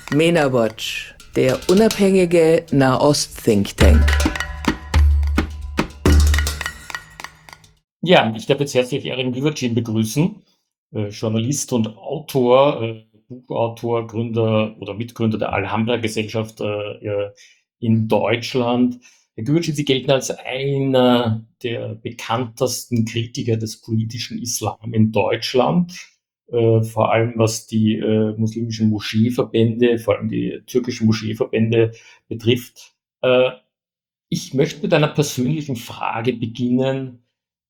MENA Watch, der unabhängige Nahost-Think Tank. Ja, ich darf jetzt herzlich Erin Güvercin begrüßen, Journalist und Autor, Buchautor, Gründer oder Mitgründer der Alhambra-Gesellschaft in Deutschland. Herr Güvercin, Sie gelten als einer der bekanntesten Kritiker des politischen Islam in Deutschland, vor allem was die muslimischen Moscheeverbände, vor allem die türkischen Moscheeverbände betrifft. Äh, Ich möchte mit einer persönlichen Frage beginnen.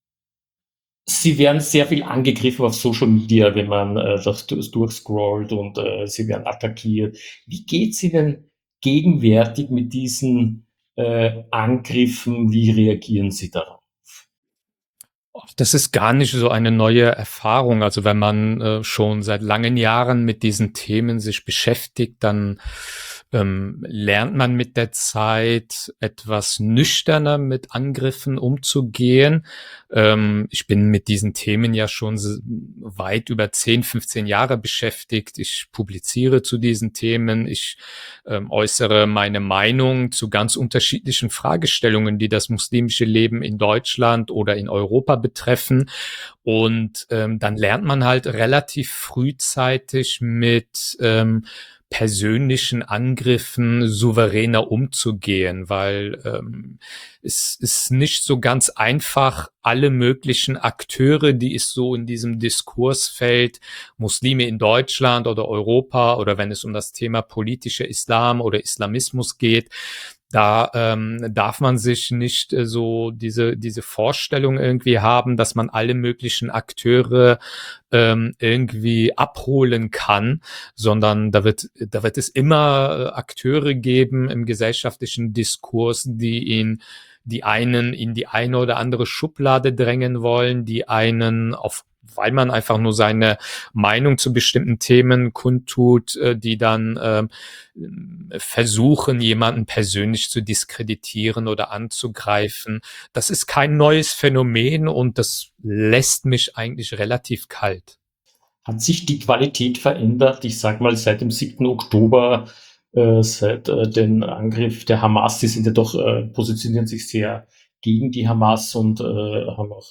Sie werden sehr viel angegriffen auf Social Media, wenn man das durchscrollt und sie werden attackiert. Wie geht es Ihnen gegenwärtig mit diesen Angriffen? Wie reagieren Sie darauf? Das ist gar nicht so eine neue Erfahrung. Also wenn man schon seit langen Jahren mit diesen Themen sich beschäftigt, dann lernt man mit der Zeit etwas nüchterner mit Angriffen umzugehen. Ich bin mit diesen Themen ja schon weit über 10, 15 Jahre beschäftigt. Ich publiziere zu diesen Themen. Ich äußere meine Meinung zu ganz unterschiedlichen Fragestellungen, die das muslimische Leben in Deutschland oder in Europa betreffen. Und dann lernt man halt relativ frühzeitig mit persönlichen Angriffen souveräner umzugehen, weil es ist nicht so ganz einfach, alle möglichen Akteure, die es so in diesem Diskursfeld Muslime in Deutschland oder Europa oder wenn es um das Thema politischer Islam oder Islamismus geht, da darf man sich nicht so diese Vorstellung irgendwie haben, dass man alle möglichen Akteure irgendwie abholen kann, sondern da wird es immer Akteure geben im gesellschaftlichen Diskurs, die einen in die eine oder andere Schublade drängen wollen, die einen weil man einfach nur seine Meinung zu bestimmten Themen kundtut, die dann versuchen, jemanden persönlich zu diskreditieren oder anzugreifen. Das ist kein neues Phänomen und das lässt mich eigentlich relativ kalt. Hat sich die Qualität verändert? Ich sage mal, seit dem 7. Oktober, seit den Angriff der Hamas, die sind ja doch, positionieren sich sehr gegen die Hamas und haben auch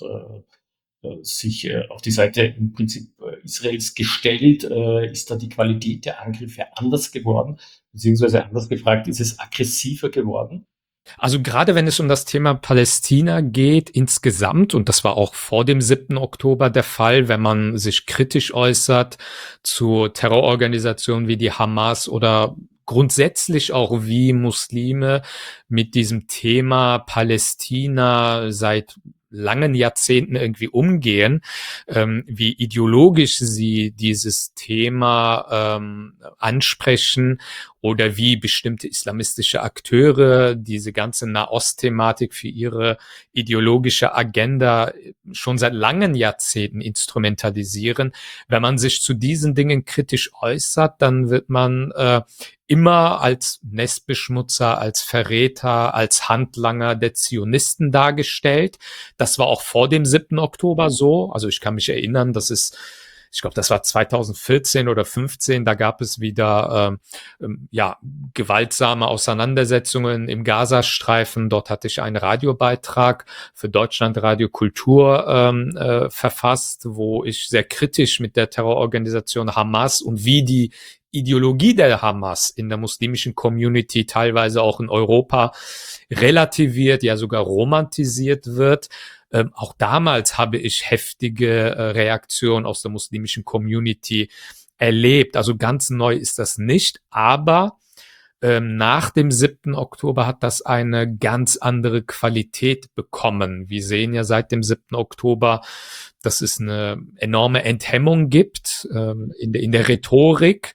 sich auf die Seite im Prinzip Israels gestellt. Ist da die Qualität der Angriffe anders geworden? Beziehungsweise anders gefragt, ist es aggressiver geworden? Also gerade wenn es um das Thema Palästina geht insgesamt, und das war auch vor dem 7. Oktober der Fall, wenn man sich kritisch äußert zu Terrororganisationen wie die Hamas oder grundsätzlich auch wie Muslime mit diesem Thema Palästina seit langen Jahrzehnten irgendwie umgehen, wie ideologisch sie dieses Thema ansprechen oder wie bestimmte islamistische Akteure diese ganze Nahost-Thematik für ihre ideologische Agenda schon seit langen Jahrzehnten instrumentalisieren. Wenn man sich zu diesen Dingen kritisch äußert, dann wird man immer als Nestbeschmutzer, als Verräter, als Handlanger der Zionisten dargestellt. Das war auch vor dem 7. Oktober so. Also ich kann mich erinnern, ich glaube, das war 2014 oder 15, da gab es wieder ja, gewaltsame Auseinandersetzungen im Gazastreifen. Dort hatte ich einen Radiobeitrag für Deutschlandradio Kultur verfasst, wo ich sehr kritisch mit der Terrororganisation Hamas und wie die Ideologie der Hamas in der muslimischen Community, teilweise auch in Europa, relativiert, ja sogar romantisiert wird. Auch damals habe ich heftige Reaktionen aus der muslimischen Community erlebt. Also ganz neu ist das nicht, aber nach dem 7. Oktober hat das eine ganz andere Qualität bekommen. Wir sehen ja seit dem 7. Oktober, dass es eine enorme Enthemmung gibt in der Rhetorik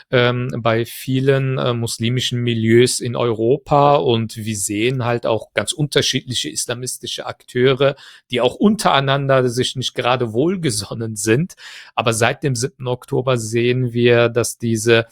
bei vielen muslimischen Milieus in Europa und wir sehen halt auch ganz unterschiedliche islamistische Akteure, die auch untereinander sich nicht gerade wohlgesonnen sind. Aber seit dem 7. Oktober sehen wir, dass diese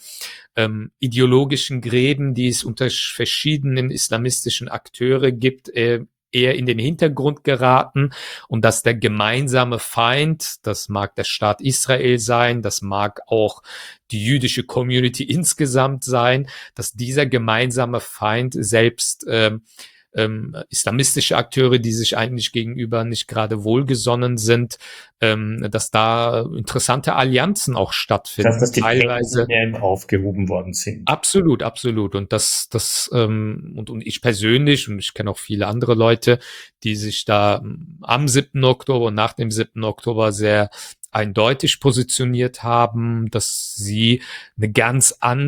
ideologischen Gräben, die es unter verschiedenen islamistischen Akteure gibt, eher in den Hintergrund geraten und dass der gemeinsame Feind, das mag der Staat Israel sein, das mag auch die jüdische Community insgesamt sein, dass dieser gemeinsame Feind selbst islamistische Akteure, die sich eigentlich gegenüber nicht gerade wohlgesonnen sind, dass da interessante Allianzen auch stattfinden. Dass die teilweise Trennlinien aufgehoben worden sind. absolut, absolut. Und und ich persönlich, und ich kenne auch viele andere Leute, die sich da am 7. Oktober und nach dem 7. Oktober sehr eindeutig positioniert haben, dass sie eine ganz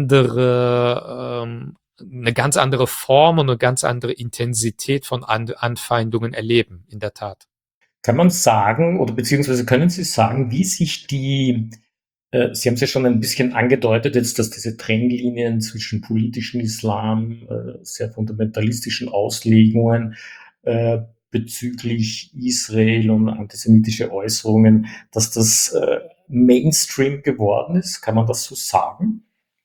andere Form und eine ganz andere Intensität von Anfeindungen erleben, in der Tat. Kann man sagen, oder beziehungsweise können Sie sagen, wie sich Sie haben es ja schon ein bisschen angedeutet jetzt, dass diese Trennlinien zwischen politischen Islam, sehr fundamentalistischen Auslegungen bezüglich Israel und antisemitische Äußerungen, dass das Mainstream geworden ist? Kann man das so sagen?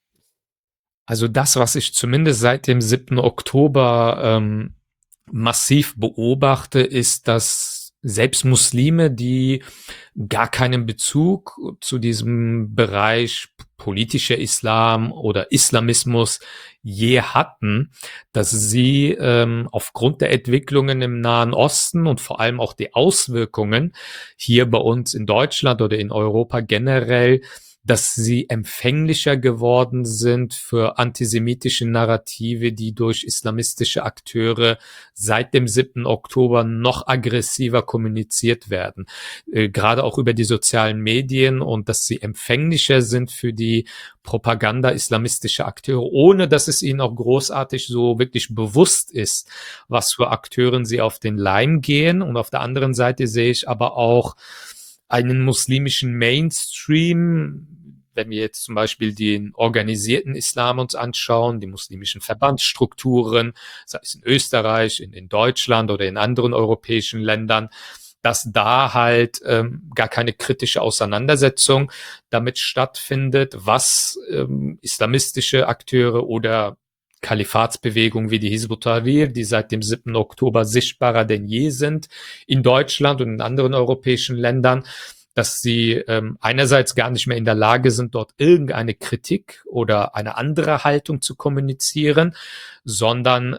Also das, was ich zumindest seit dem 7. Oktober massiv beobachte, ist, dass selbst Muslime, die gar keinen Bezug zu diesem Bereich politischer Islam oder Islamismus je hatten, dass sie aufgrund der Entwicklungen im Nahen Osten und vor allem auch die Auswirkungen hier bei uns in Deutschland oder in Europa generell, dass sie empfänglicher geworden sind für antisemitische Narrative, die durch islamistische Akteure seit dem 7. Oktober noch aggressiver kommuniziert werden. Gerade auch über die sozialen Medien, und dass sie empfänglicher sind für die Propaganda islamistischer Akteure, ohne dass es ihnen auch großartig so wirklich bewusst ist, was für Akteuren sie auf den Leim gehen. Und auf der anderen Seite sehe ich aber auch einen muslimischen Mainstream, wenn wir jetzt zum Beispiel den organisierten Islam uns anschauen, die muslimischen Verbandsstrukturen, sei es in Österreich, in Deutschland oder in anderen europäischen Ländern, dass da halt gar keine kritische Auseinandersetzung damit stattfindet, was islamistische Akteure oder Kalifatsbewegungen wie die Hizb ut-Tahrir, die seit dem 7. Oktober sichtbarer denn je sind, in Deutschland und in anderen europäischen Ländern, dass sie einerseits gar nicht mehr in der Lage sind, dort irgendeine Kritik oder eine andere Haltung zu kommunizieren, sondern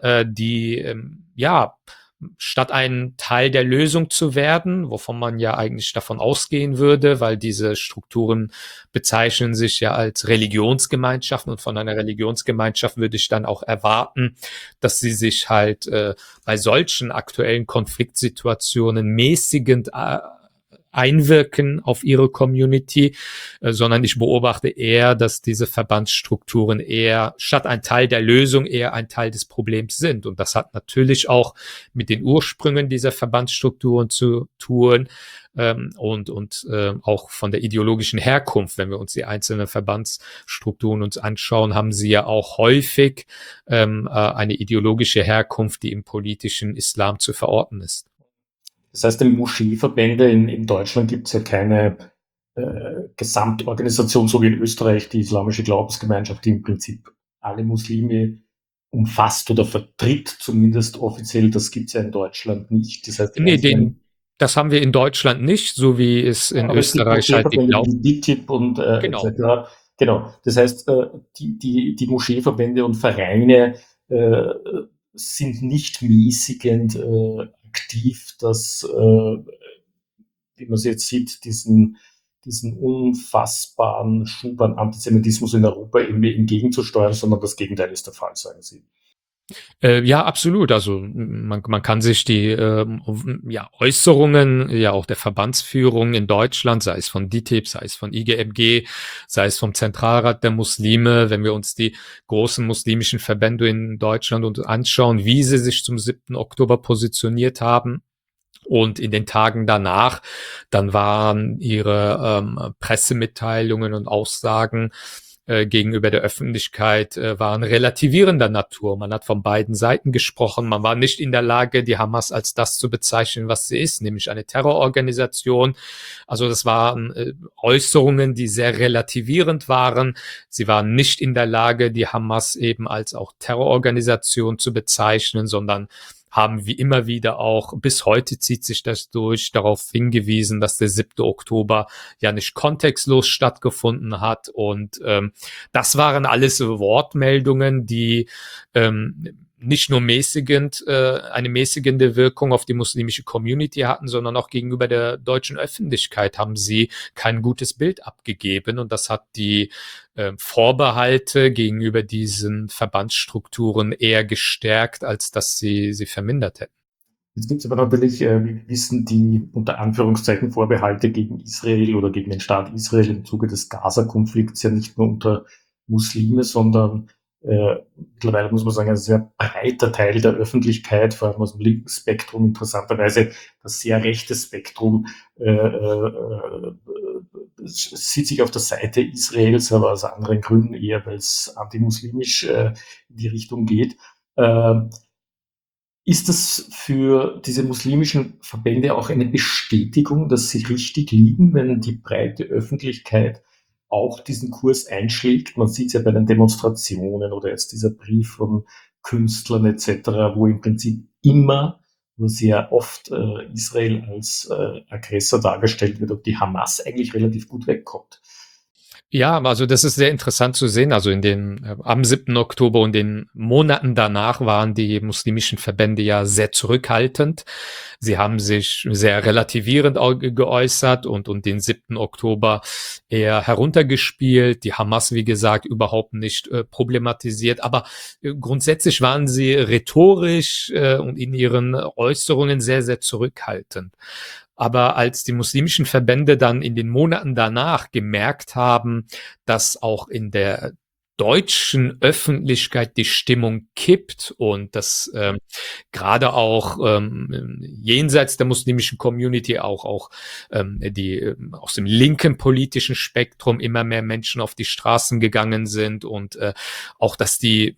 statt ein Teil der Lösung zu werden, wovon man ja eigentlich davon ausgehen würde, weil diese Strukturen bezeichnen sich ja als Religionsgemeinschaften, und von einer Religionsgemeinschaft würde ich dann auch erwarten, dass sie sich halt bei solchen aktuellen Konfliktsituationen mäßigend einwirken auf ihre Community, sondern ich beobachte eher, dass diese Verbandsstrukturen eher statt ein Teil der Lösung eher ein Teil des Problems sind. Und das hat natürlich auch mit den Ursprüngen dieser Verbandsstrukturen zu tun, und auch von der ideologischen Herkunft. Wenn wir uns die einzelnen Verbandsstrukturen uns anschauen, haben sie ja auch häufig eine ideologische Herkunft, die im politischen Islam zu verorten ist. Das heißt, in Moscheeverbände in Deutschland gibt es ja keine Gesamtorganisation, so wie in Österreich die Islamische Glaubensgemeinschaft, die im Prinzip alle Muslime umfasst oder vertritt, zumindest offiziell. Das gibt es ja in Deutschland nicht. Das heißt, das haben wir in Deutschland nicht, so wie es in Österreich halt die wie DITIB und genau. etc. Genau. Das heißt, die Moscheeverbände und Vereine sind nicht mäßigend aktiv, dass, wie man es jetzt sieht, diesen unfassbaren Schub an Antisemitismus in Europa irgendwie entgegenzusteuern, sondern das Gegenteil ist der Fall, sagen Sie. Ja, absolut. Also man kann sich die Äußerungen ja auch der Verbandsführung in Deutschland, sei es von DITIB, sei es von IGMG, sei es vom Zentralrat der Muslime, wenn wir uns die großen muslimischen Verbände in Deutschland uns anschauen, wie sie sich zum 7. Oktober positioniert haben. Und in den Tagen danach, dann waren ihre Pressemitteilungen und Aussagen gegenüber der Öffentlichkeit waren relativierender Natur. Man hat von beiden Seiten gesprochen. Man war nicht in der Lage, die Hamas als das zu bezeichnen, was sie ist, nämlich eine Terrororganisation. Also das waren Äußerungen, die sehr relativierend waren. Sie waren nicht in der Lage, die Hamas eben als auch Terrororganisation zu bezeichnen, sondern haben wie immer wieder auch, bis heute zieht sich das durch, darauf hingewiesen, dass der 7. Oktober ja nicht kontextlos stattgefunden hat. Und das waren alles so Wortmeldungen, die nicht nur eine mäßigende Wirkung auf die muslimische Community hatten, sondern auch gegenüber der deutschen Öffentlichkeit haben sie kein gutes Bild abgegeben. Und das hat die Vorbehalte gegenüber diesen Verbandsstrukturen eher gestärkt, als dass sie vermindert hätten. Jetzt gibt es aber natürlich, wie wir wissen, die unter Anführungszeichen Vorbehalte gegen Israel oder gegen den Staat Israel im Zuge des Gaza-Konflikts ja nicht nur unter Muslime, sondern mittlerweile muss man sagen, ein sehr breiter Teil der Öffentlichkeit, vor allem aus dem linken Spektrum, interessanterweise das sehr rechte Spektrum, sieht sich auf der Seite Israels, aber aus anderen Gründen eher, weil es antimuslimisch in die Richtung geht. Ist das für diese muslimischen Verbände auch eine Bestätigung, dass sie richtig liegen, wenn die breite Öffentlichkeit auch diesen Kurs einschlägt? Man sieht es ja bei den Demonstrationen oder jetzt dieser Brief von Künstlern etc., wo im Prinzip immer, wo sehr oft Israel als Aggressor dargestellt wird und die Hamas eigentlich relativ gut wegkommt. Ja, also das ist sehr interessant zu sehen. Also am 7. Oktober und den Monaten danach waren die muslimischen Verbände ja sehr zurückhaltend. Sie haben sich sehr relativierend geäußert und den 7. Oktober eher heruntergespielt. Die Hamas, wie gesagt, überhaupt nicht problematisiert. Aber grundsätzlich waren sie rhetorisch und in ihren Äußerungen sehr, sehr zurückhaltend. Aber als die muslimischen Verbände dann in den Monaten danach gemerkt haben, dass auch in der deutschen Öffentlichkeit die Stimmung kippt und dass gerade auch jenseits der muslimischen Community auch die aus dem linken politischen Spektrum immer mehr Menschen auf die Straßen gegangen sind und auch, dass die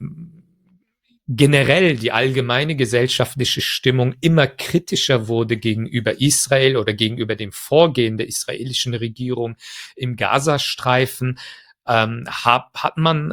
generell die allgemeine gesellschaftliche Stimmung immer kritischer wurde gegenüber Israel oder gegenüber dem Vorgehen der israelischen Regierung im Gazastreifen, hat man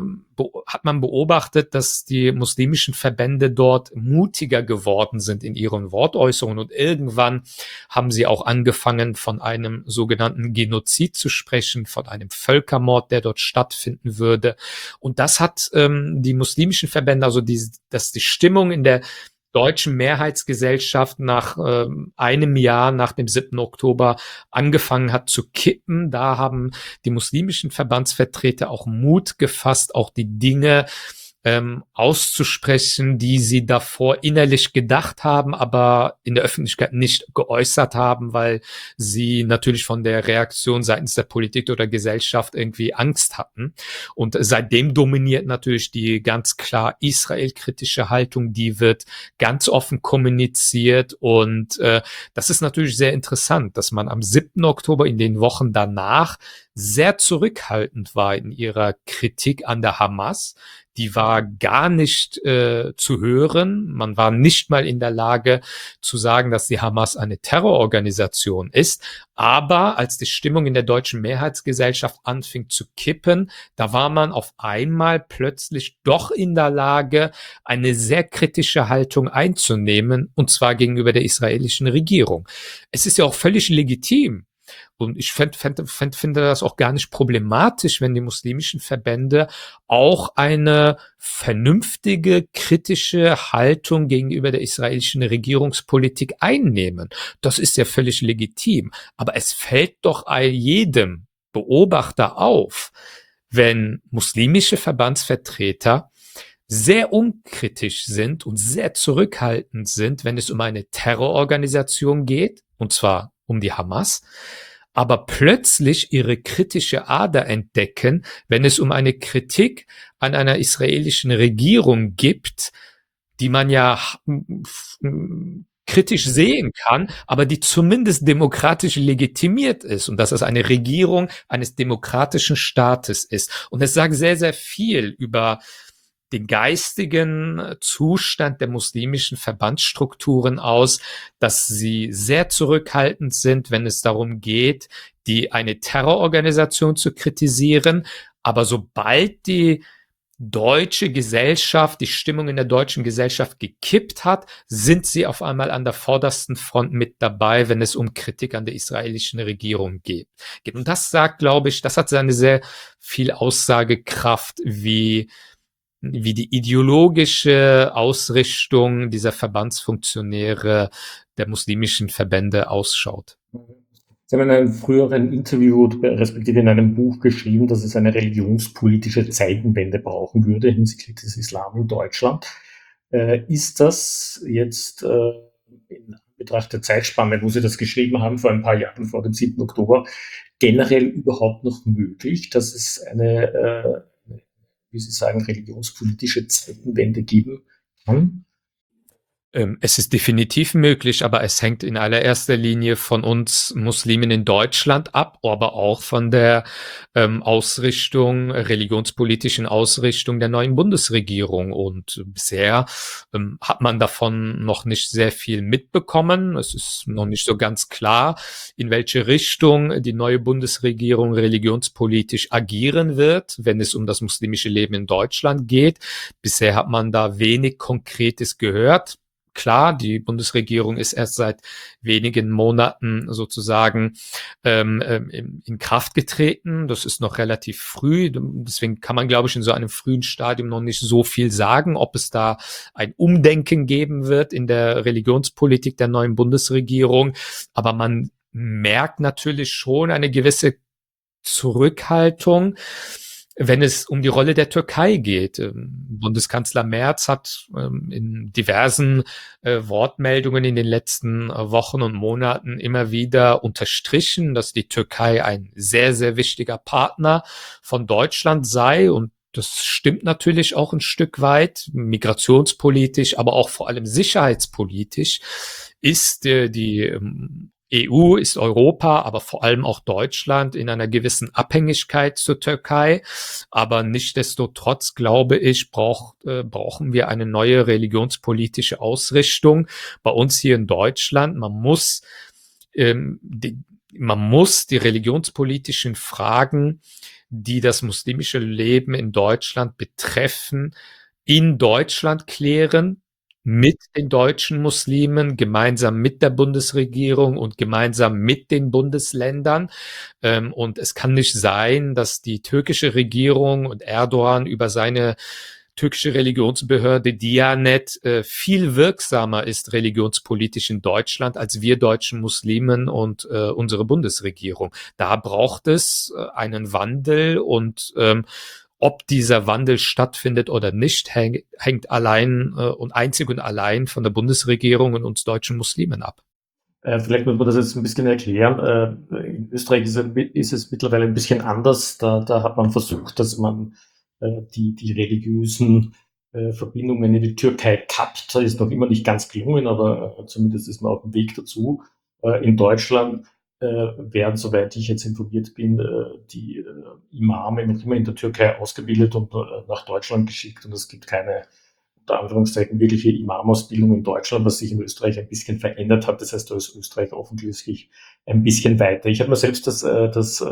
beobachtet, dass die muslimischen Verbände dort mutiger geworden sind in ihren Wortäußerungen und irgendwann haben sie auch angefangen, von einem sogenannten Genozid zu sprechen, von einem Völkermord, der dort stattfinden würde. Und das hat die muslimischen Verbände, also dass die Stimmung in der deutschen Mehrheitsgesellschaft nach einem Jahr nach dem 7. Oktober angefangen hat zu kippen. Da haben die muslimischen Verbandsvertreter auch Mut gefasst, auch die Dinge auszusprechen, die sie davor innerlich gedacht haben, aber in der Öffentlichkeit nicht geäußert haben, weil sie natürlich von der Reaktion seitens der Politik oder Gesellschaft irgendwie Angst hatten. Und seitdem dominiert natürlich die ganz klar israelkritische Haltung, die wird ganz offen kommuniziert und das ist natürlich sehr interessant, dass man am 7. Oktober in den Wochen danach sehr zurückhaltend war in ihrer Kritik an der Hamas. Die war gar nicht zu hören. Man war nicht mal in der Lage zu sagen, dass die Hamas eine Terrororganisation ist. Aber als die Stimmung in der deutschen Mehrheitsgesellschaft anfing zu kippen, da war man auf einmal plötzlich doch in der Lage, eine sehr kritische Haltung einzunehmen, und zwar gegenüber der israelischen Regierung. Es ist ja auch völlig legitim. Und ich finde das auch gar nicht problematisch, wenn die muslimischen Verbände auch eine vernünftige, kritische Haltung gegenüber der israelischen Regierungspolitik einnehmen. Das ist ja völlig legitim. Aber es fällt doch jedem Beobachter auf, wenn muslimische Verbandsvertreter sehr unkritisch sind und sehr zurückhaltend sind, wenn es um eine Terrororganisation geht, und zwar um die Hamas, aber plötzlich ihre kritische Ader entdecken, wenn es um eine Kritik an einer israelischen Regierung gibt, die man ja kritisch sehen kann, aber die zumindest demokratisch legitimiert ist und dass es eine Regierung eines demokratischen Staates ist. Und es sagt sehr, sehr viel über den geistigen Zustand der muslimischen Verbandsstrukturen aus, dass sie sehr zurückhaltend sind, wenn es darum geht, eine Terrororganisation zu kritisieren. Aber sobald die deutsche Gesellschaft, die Stimmung in der deutschen Gesellschaft gekippt hat, sind sie auf einmal an der vordersten Front mit dabei, wenn es um Kritik an der israelischen Regierung geht. Und das sagt, glaube ich, das hat seine sehr viel Aussagekraft, wie die ideologische Ausrichtung dieser Verbandsfunktionäre der muslimischen Verbände ausschaut. Sie haben in einem früheren Interview, respektive in einem Buch geschrieben, dass es eine religionspolitische Zeitenwende brauchen würde hinsichtlich des Islam in Deutschland. Ist das jetzt in Betracht der Zeitspanne, wo Sie das geschrieben haben, vor ein paar Jahren, vor dem 7. Oktober, generell überhaupt noch möglich, dass es eine, wie Sie sagen, religionspolitische Zeitenwende geben kann? Es ist definitiv möglich, aber es hängt in allererster Linie von uns Muslimen in Deutschland ab, aber auch von der religionspolitischen Ausrichtung der neuen Bundesregierung. Und bisher hat man davon noch nicht sehr viel mitbekommen. Es ist noch nicht so ganz klar, in welche Richtung die neue Bundesregierung religionspolitisch agieren wird, wenn es um das muslimische Leben in Deutschland geht. Bisher hat man da wenig Konkretes gehört. Klar, die Bundesregierung ist erst seit wenigen Monaten sozusagen in Kraft getreten. Das ist noch relativ früh. Deswegen kann man, glaube ich, in so einem frühen Stadium noch nicht so viel sagen, ob es da ein Umdenken geben wird in der Religionspolitik der neuen Bundesregierung. Aber man merkt natürlich schon eine gewisse Zurückhaltung, wenn es um die Rolle der Türkei geht. Bundeskanzler Merz hat in diversen Wortmeldungen in den letzten Wochen und Monaten immer wieder unterstrichen, dass die Türkei ein sehr, sehr wichtiger Partner von Deutschland sei. Und das stimmt natürlich auch ein Stück weit, migrationspolitisch, aber auch vor allem sicherheitspolitisch ist die EU, ist Europa, aber vor allem auch Deutschland in einer gewissen Abhängigkeit zur Türkei. Aber nichtsdestotrotz, glaube ich, brauchen wir eine neue religionspolitische Ausrichtung bei uns hier in Deutschland. Man muss die religionspolitischen Fragen, die das muslimische Leben in Deutschland betreffen, in Deutschland klären, mit den deutschen Muslimen, gemeinsam mit der Bundesregierung und gemeinsam mit den Bundesländern. Und es kann nicht sein, dass die türkische Regierung und Erdogan über seine türkische Religionsbehörde Diyanet viel wirksamer ist religionspolitisch in Deutschland als wir deutschen Muslimen und unsere Bundesregierung. Da braucht es einen Wandel und ob dieser Wandel stattfindet oder nicht, hängt allein und einzig und allein von der Bundesregierung und uns deutschen Muslimen ab. Vielleicht muss man das jetzt ein bisschen erklären. In Österreich ist es mittlerweile ein bisschen anders. Da hat man versucht, dass man die religiösen Verbindungen in die Türkei kappt. Das ist noch immer nicht ganz gelungen, aber zumindest ist man auf dem Weg dazu. In Deutschland werden, soweit ich jetzt informiert bin, die Imame noch immer in der Türkei ausgebildet und nach Deutschland geschickt. Und es gibt keine, unter Anführungszeichen, wirkliche Imamausbildung in Deutschland, was sich in Österreich ein bisschen verändert hat. Das heißt, da ist Österreich offensichtlich ein bisschen weiter. Ich habe mir selbst das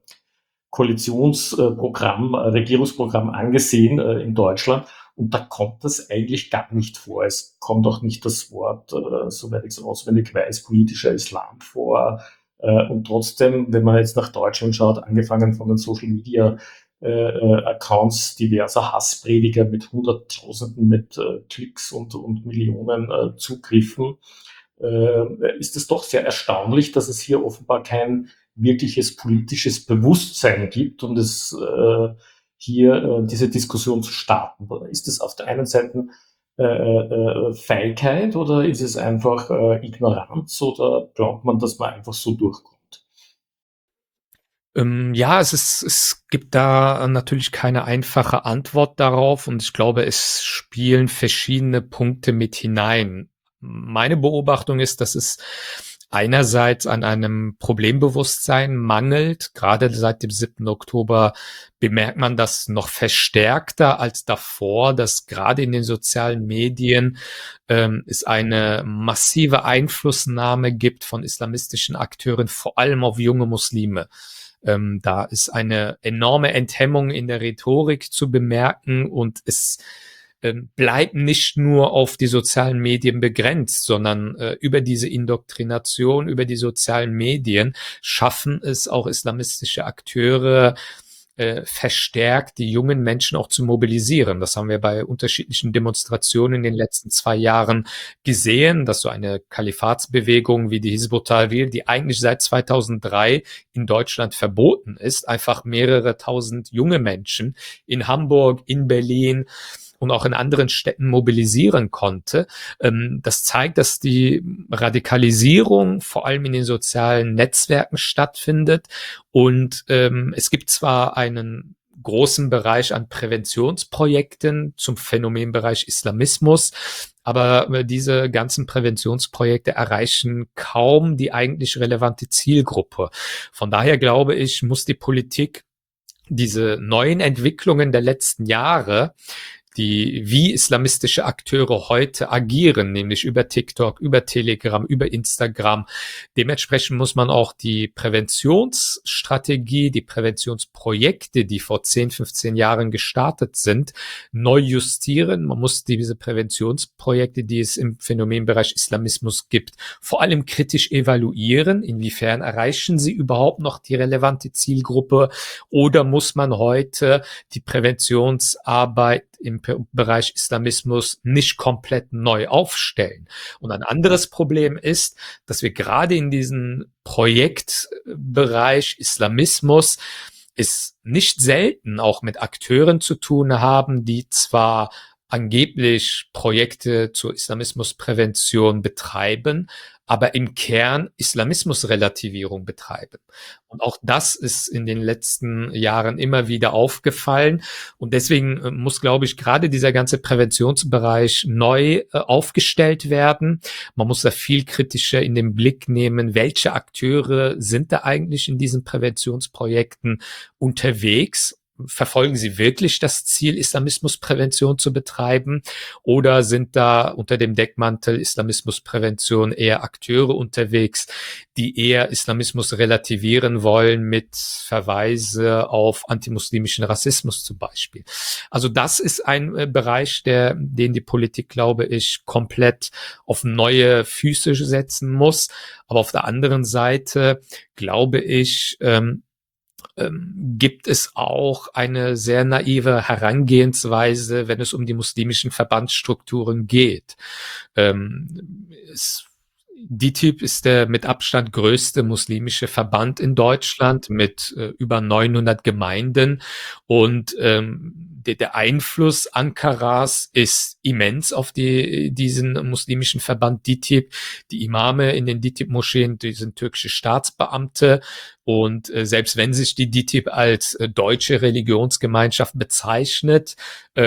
Koalitionsprogramm, Regierungsprogramm angesehen in Deutschland. Und da kommt das eigentlich gar nicht vor. Es kommt auch nicht das Wort, soweit ich es auswendig weiß, politischer Islam vor. Und trotzdem, wenn man jetzt nach Deutschland schaut, angefangen von den Social Media Accounts diverser Hassprediger mit Hunderttausenden, mit Klicks und Millionen Zugriffen, ist es doch sehr erstaunlich, dass es hier offenbar kein wirkliches politisches Bewusstsein gibt und es hier diese Diskussion zu starten. Ist es auf der einen Seite Feigheit oder ist es einfach Ignoranz oder glaubt man, dass man einfach so durchkommt? Ja, es gibt da natürlich keine einfache Antwort darauf und ich glaube, es spielen verschiedene Punkte mit hinein. Meine Beobachtung ist, dass es einerseits an einem Problembewusstsein mangelt. Gerade seit dem 7. Oktober bemerkt man das noch verstärkter als davor, dass gerade in den sozialen Medien es eine massive Einflussnahme gibt von islamistischen Akteuren, vor allem auf junge Muslime. Da ist eine enorme Enthemmung in der Rhetorik zu bemerken und es bleibt nicht nur auf die sozialen Medien begrenzt, sondern über diese Indoktrination, über die sozialen Medien schaffen es auch islamistische Akteure, verstärkt die jungen Menschen auch zu mobilisieren. Das haben wir bei unterschiedlichen Demonstrationen in den letzten 2 Jahren gesehen, dass so eine Kalifatsbewegung wie die Hizb ut-Tahrir, die eigentlich seit 2003 in Deutschland verboten ist, einfach mehrere tausend junge Menschen in Hamburg, in Berlin und auch in anderen Städten mobilisieren konnte. Das zeigt, dass die Radikalisierung vor allem in den sozialen Netzwerken stattfindet. Und es gibt zwar einen großen Bereich an Präventionsprojekten zum Phänomenbereich Islamismus, aber diese ganzen Präventionsprojekte erreichen kaum die eigentlich relevante Zielgruppe. Von daher glaube ich, muss die Politik diese neuen Entwicklungen der letzten Jahre, wie islamistische Akteure heute agieren, nämlich über TikTok, über Telegram, über Instagram. Dementsprechend muss man auch die Präventionsstrategie, die Präventionsprojekte, die vor 10, 15 Jahren gestartet sind, neu justieren. Man muss diese Präventionsprojekte, die es im Phänomenbereich Islamismus gibt, vor allem kritisch evaluieren. Inwiefern erreichen sie überhaupt noch die relevante Zielgruppe? Oder muss man heute die Präventionsarbeit im Bereich Islamismus nicht komplett neu aufstellen? Und ein anderes Problem ist, dass wir gerade in diesem Projektbereich Islamismus es nicht selten auch mit Akteuren zu tun haben, die zwar angeblich Projekte zur Islamismusprävention betreiben, aber im Kern Islamismusrelativierung betreiben. Und auch das ist in den letzten Jahren immer wieder aufgefallen. Und deswegen muss, glaube ich, gerade dieser ganze Präventionsbereich neu aufgestellt werden. Man muss da viel kritischer in den Blick nehmen, welche Akteure sind da eigentlich in diesen Präventionsprojekten unterwegs. Verfolgen sie wirklich das Ziel, Islamismusprävention zu betreiben, oder sind da unter dem Deckmantel Islamismusprävention eher Akteure unterwegs, die eher Islamismus relativieren wollen mit Verweise auf antimuslimischen Rassismus zum Beispiel? Also das ist ein Bereich, den die Politik, glaube ich, komplett auf neue Füße setzen muss. Aber auf der anderen Seite, glaube ich, gibt es auch eine sehr naive Herangehensweise, wenn es um die muslimischen Verbandsstrukturen geht. DİTİB ist der mit Abstand größte muslimische Verband in Deutschland mit über 900 Gemeinden, und der Einfluss Ankaras ist immens auf diesen muslimischen Verband DİTİB. Die Imame in den DİTİB-Moscheen, die sind türkische Staatsbeamte, und selbst wenn sich die DİTİB als deutsche Religionsgemeinschaft bezeichnet,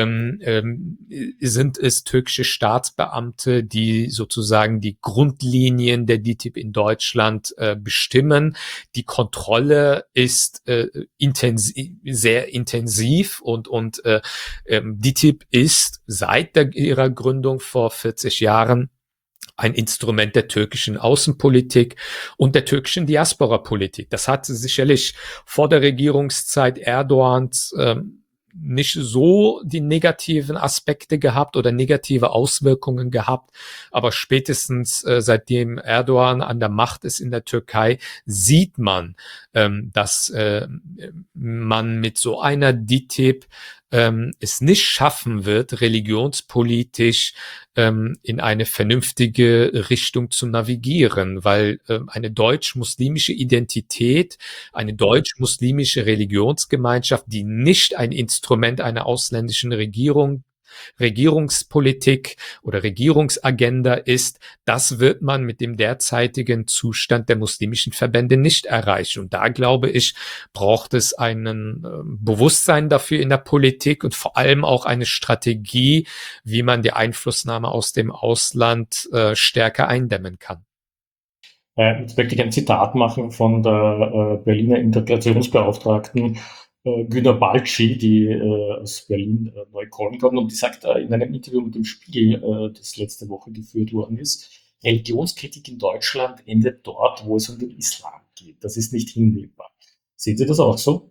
sind es türkische Staatsbeamte, die sozusagen die Grundlinien der DİTİB in Deutschland bestimmen. Die Kontrolle ist sehr intensiv, und DİTİB ist seit ihrer Gründung vor 40 Jahren ein Instrument der türkischen Außenpolitik und der türkischen Diasporapolitik. Das hat sicherlich vor der Regierungszeit Erdogans nicht so die negativen Aspekte gehabt oder negative Auswirkungen gehabt, aber spätestens seitdem Erdogan an der Macht ist in der Türkei, sieht man, dass man mit so einer DİTİB es nicht schaffen wird, religionspolitisch in eine vernünftige Richtung zu navigieren, weil eine deutsch-muslimische Identität, eine deutsch-muslimische Religionsgemeinschaft, die nicht ein Instrument einer ausländischen Regierungspolitik oder Regierungsagenda ist, das wird man mit dem derzeitigen Zustand der muslimischen Verbände nicht erreichen. Und da, glaube ich, braucht es einen Bewusstsein dafür in der Politik und vor allem auch eine Strategie, wie man die Einflussnahme aus dem Ausland stärker eindämmen kann. Jetzt möchte ich ein Zitat machen von der Berliner Integrationsbeauftragten Günter Balci, die aus Berlin neu kommen kann, und die sagt in einem Interview mit dem Spiegel, das letzte Woche geführt worden ist, Religionskritik in Deutschland endet dort, wo es um den Islam geht. Das ist nicht hinnehmbar. Sehen Sie das auch so?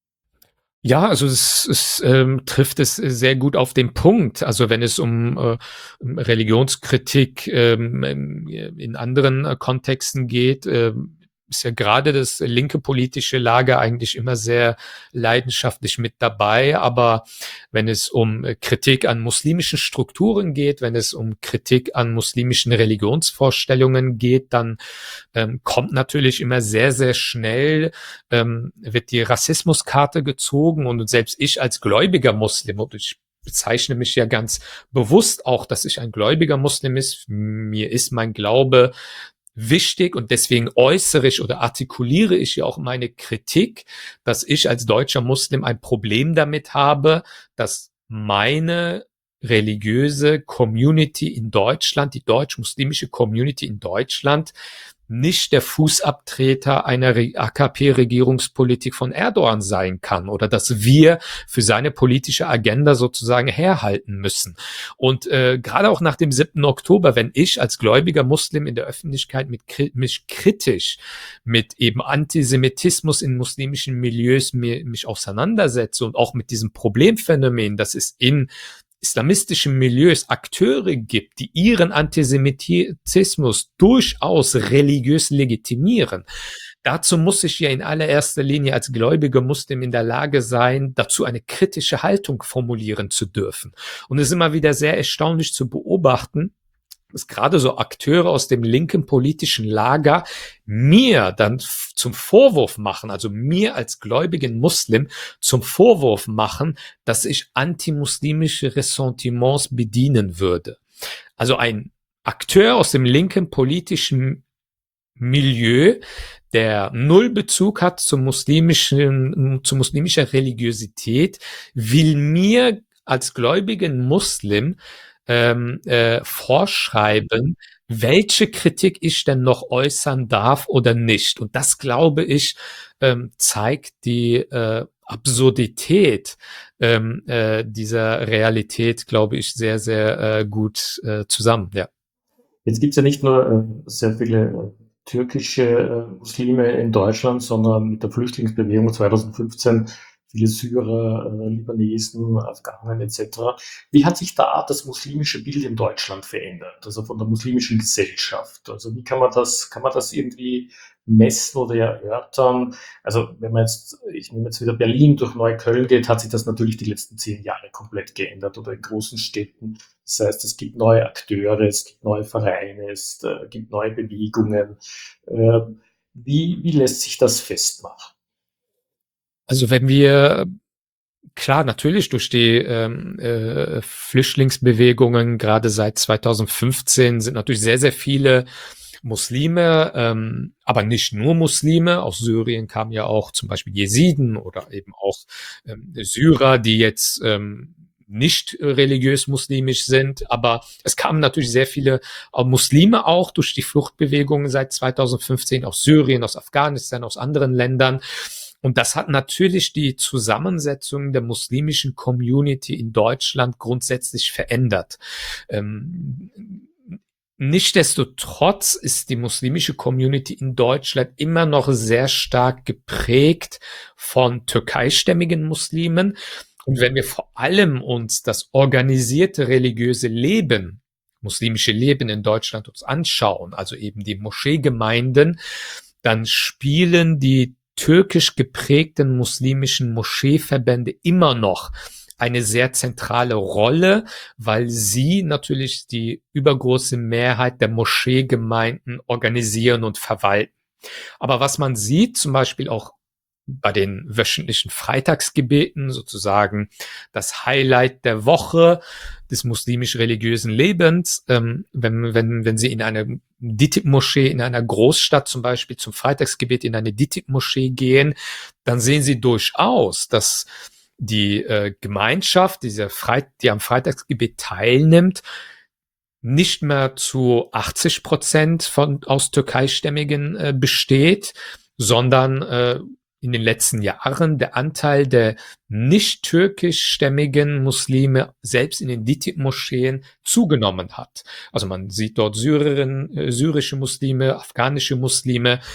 Ja, also es trifft es sehr gut auf den Punkt. Also wenn es um Religionskritik in anderen Kontexten geht, ist ja gerade das linke politische Lager eigentlich immer sehr leidenschaftlich mit dabei. Aber wenn es um Kritik an muslimischen Strukturen geht, wenn es um Kritik an muslimischen Religionsvorstellungen geht, dann kommt natürlich immer sehr, sehr schnell wird die Rassismuskarte gezogen und selbst ich als gläubiger Muslim, und ich bezeichne mich ja ganz bewusst auch, dass ich ein gläubiger Muslim ist, mir ist mein Glaube wichtig und deswegen äußere ich oder artikuliere ich ja auch meine Kritik, dass ich als deutscher Muslim ein Problem damit habe, dass meine religiöse Community in Deutschland, die deutsch-muslimische Community in Deutschland, nicht der Fußabtreter einer AKP-Regierungspolitik von Erdogan sein kann oder dass wir für seine politische Agenda sozusagen herhalten müssen. Und gerade auch nach dem 7. Oktober, wenn ich als gläubiger Muslim in der Öffentlichkeit mich kritisch mit eben Antisemitismus in muslimischen Milieus mich auseinandersetze und auch mit diesem Problemphänomen, dass es in islamistischen Milieus Akteure gibt, die ihren Antisemitismus durchaus religiös legitimieren. Dazu muss ich ja in allererster Linie als gläubiger Muslim in der Lage sein, dazu eine kritische Haltung formulieren zu dürfen. Und es ist immer wieder sehr erstaunlich zu beobachten, dass gerade so Akteure aus dem linken politischen Lager mir dann zum Vorwurf machen, also mir als gläubigen Muslim zum Vorwurf machen, dass ich antimuslimische Ressentiments bedienen würde. Also ein Akteur aus dem linken politischen Milieu, der null Bezug hat zu muslimischer Religiosität, will mir als gläubigen Muslim vorschreiben, welche Kritik ich denn noch äußern darf oder nicht. Und das, glaube ich, zeigt die Absurdität dieser Realität, glaube ich, sehr, sehr gut zusammen. Ja. Jetzt gibt's ja nicht nur sehr viele türkische Muslime in Deutschland, sondern mit der Flüchtlingsbewegung 2015 viele Syrer, Libanesen, Afghanen etc. Wie hat sich da das muslimische Bild in Deutschland verändert, also von der muslimischen Gesellschaft? Also wie kann man das irgendwie messen oder erörtern? Also wenn man jetzt, ich nehme jetzt wieder Berlin durch Neukölln geht, hat sich das natürlich die letzten 10 Jahre komplett geändert oder in großen Städten. Das heißt, es gibt neue Akteure, es gibt neue Vereine, es gibt neue Bewegungen. Wie lässt sich das festmachen? Also wenn wir klar, natürlich durch die Flüchtlingsbewegungen, gerade seit 2015 sind natürlich sehr, sehr viele Muslime, aber nicht nur Muslime. Aus Syrien kamen ja auch zum Beispiel Jesiden oder eben auch Syrer, die jetzt nicht religiös muslimisch sind, aber es kamen natürlich sehr viele Muslime auch durch die Fluchtbewegungen seit 2015 aus Syrien, aus Afghanistan, aus anderen Ländern. Und das hat natürlich die Zusammensetzung der muslimischen Community in Deutschland grundsätzlich verändert. Nichtsdestotrotz ist die muslimische Community in Deutschland immer noch sehr stark geprägt von türkeistämmigen Muslimen. Und wenn wir vor allem uns das organisierte religiöse Leben, muslimische Leben in Deutschland uns anschauen, also eben die Moscheegemeinden, dann spielen die türkisch geprägten muslimischen Moscheeverbände immer noch eine sehr zentrale Rolle, weil sie natürlich die übergroße Mehrheit der Moscheegemeinden organisieren und verwalten. Aber was man sieht, zum Beispiel auch bei den wöchentlichen Freitagsgebeten, sozusagen das Highlight der Woche des muslimisch-religiösen Lebens, wenn Sie in eine DİTİB-Moschee in einer Großstadt zum Beispiel zum Freitagsgebet in eine DİTİB-Moschee gehen, dann sehen Sie durchaus, dass die Gemeinschaft, die am Freitagsgebet teilnimmt, nicht mehr zu 80% aus Türkeistämmigen besteht, sondern in den letzten Jahren der Anteil der nicht türkischstämmigen Muslime selbst in den DİTİB-Moscheen zugenommen hat. Also man sieht dort syrische Muslime, afghanische Muslime.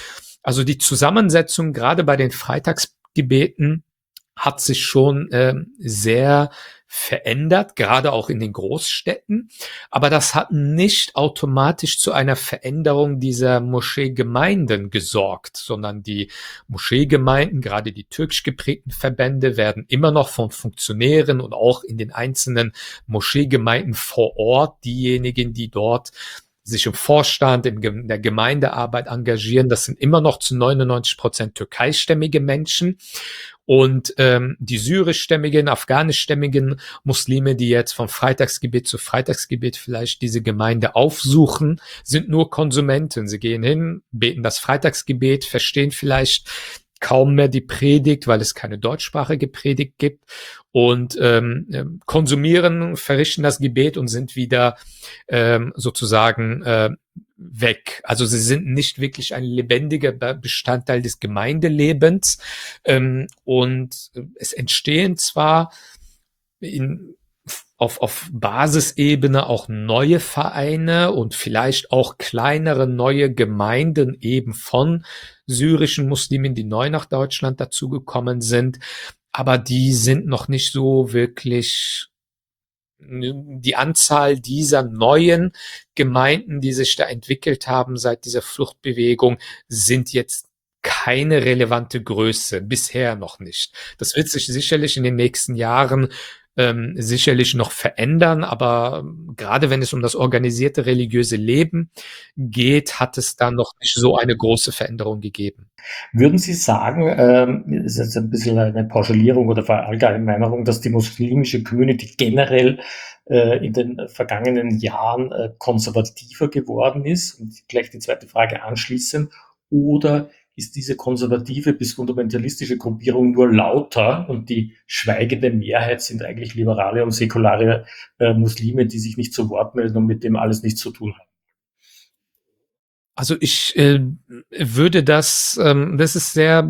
Also die Zusammensetzung gerade bei den Freitagsgebeten hat sich schon sehr verändert, gerade auch in den Großstädten. Aber das hat nicht automatisch zu einer Veränderung dieser Moscheegemeinden gesorgt, sondern die Moscheegemeinden, gerade die türkisch geprägten Verbände, werden immer noch von Funktionären und auch in den einzelnen Moscheegemeinden vor Ort diejenigen, die dort sich im Vorstand, in der Gemeindearbeit engagieren. Das sind immer noch zu 99% türkeistämmige Menschen. Und die syrischstämmigen, afghanischstämmigen Muslime, die jetzt von Freitagsgebet zu Freitagsgebet vielleicht diese Gemeinde aufsuchen, sind nur Konsumenten. Sie gehen hin, beten das Freitagsgebet, verstehen vielleicht kaum mehr die Predigt, weil es keine deutschsprachige Predigt gibt und konsumieren, verrichten das Gebet und sind wieder sozusagen weg. Also sie sind nicht wirklich ein lebendiger Bestandteil des Gemeindelebens und es entstehen zwar auf Basisebene auch neue Vereine und vielleicht auch kleinere neue Gemeinden eben von syrischen Muslimen, die neu nach Deutschland dazugekommen sind, aber die sind noch nicht so wirklich die Anzahl dieser neuen Gemeinden, die sich da entwickelt haben seit dieser Fluchtbewegung, sind jetzt keine relevante Größe, bisher noch nicht. Das wird sich sicherlich in den nächsten Jahren sicherlich noch verändern, aber gerade wenn es um das organisierte religiöse Leben geht, hat es da noch nicht so eine große Veränderung gegeben. Würden Sie sagen, ist jetzt ein bisschen eine Pauschalierung oder Verallgemeinerung, dass die muslimische Community generell in den vergangenen Jahren konservativer geworden ist? Und gleich die zweite Frage anschließend. Oder ist diese konservative bis fundamentalistische Gruppierung nur lauter und die schweigende Mehrheit sind eigentlich liberale und säkulare Muslime, die sich nicht zu Wort melden und mit dem alles nichts zu tun haben? Also ich würde das ist sehr,